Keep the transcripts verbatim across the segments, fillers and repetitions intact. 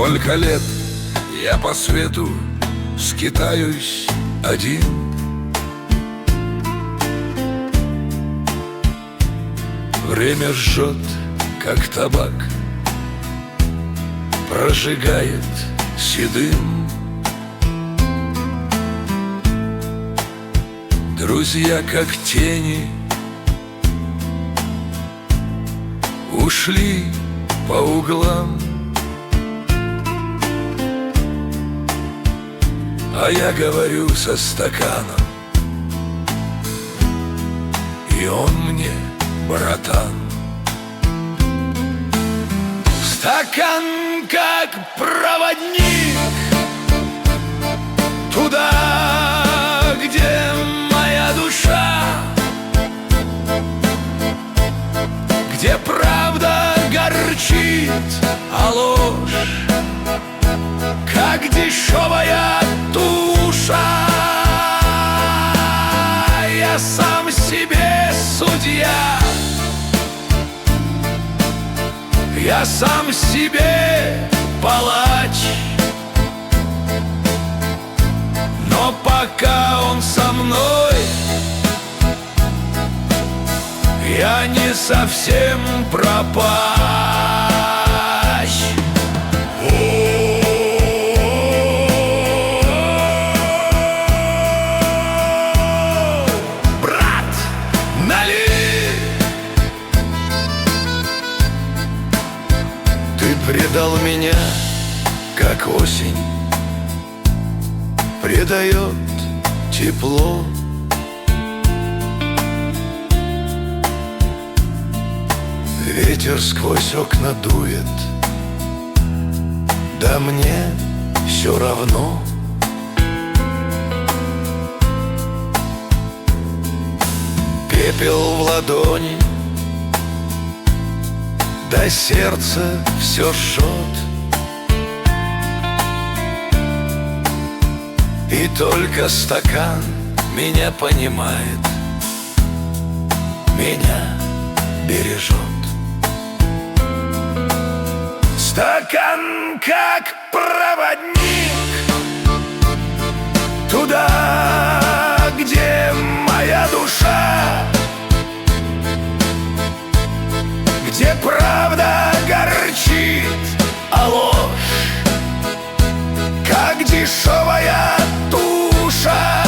Столько лет я по свету скитаюсь один. Время жжет, как табак, прожигает седым. Друзья, как тени, ушли по углам, а я говорю со стаканом, и он мне братан. Стакан как проводник туда, где моя душа, где правда горчит, а ложь как дешевая туша. Я сам себе судья, я сам себе палач, но пока он со мной, я не совсем пропащ. Брат, налей! Ты предал меня, как осень предает тепло. Ветер сквозь окна дует, да мне все равно. Пепел в ладони, да сердце все жжет. И только стакан меня понимает, меня бережет. Стакан как проводник туда, где моя душа, где правда горчит, а ложь как дешевая туша.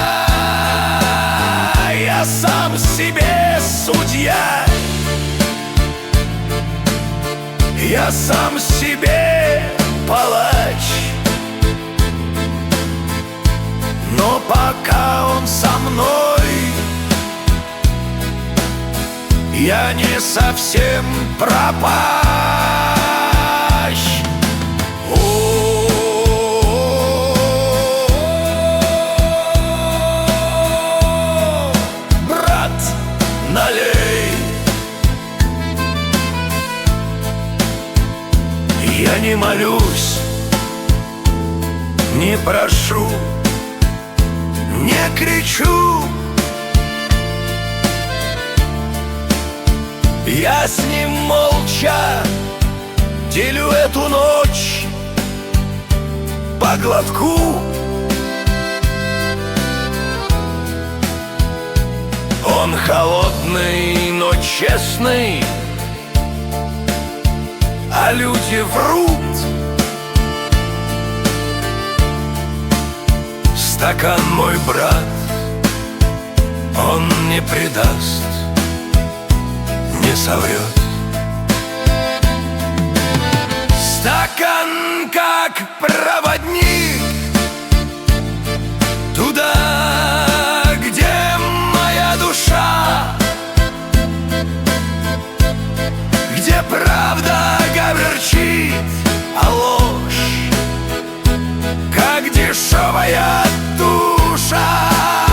Я сам себе судья, я сам себе палач, но пока он со мной, я не совсем пропащ. О, брат, налей! Я не молюсь, не прошу, не кричу. Я с ним молча делю эту ночь по глотку. Он холодный, но честный, а люди врут. Стакан мой брат, он не предаст, не соврет. Стакан как проводник туда, где моя душа, где правда горчит, а ложь как дешевая туша.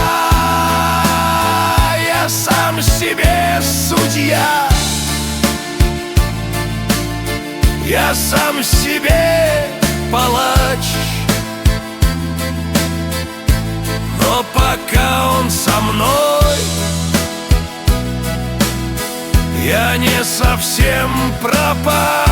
Я сам себе судья, я сам себе палач, но пока он со мной, я не совсем пропал.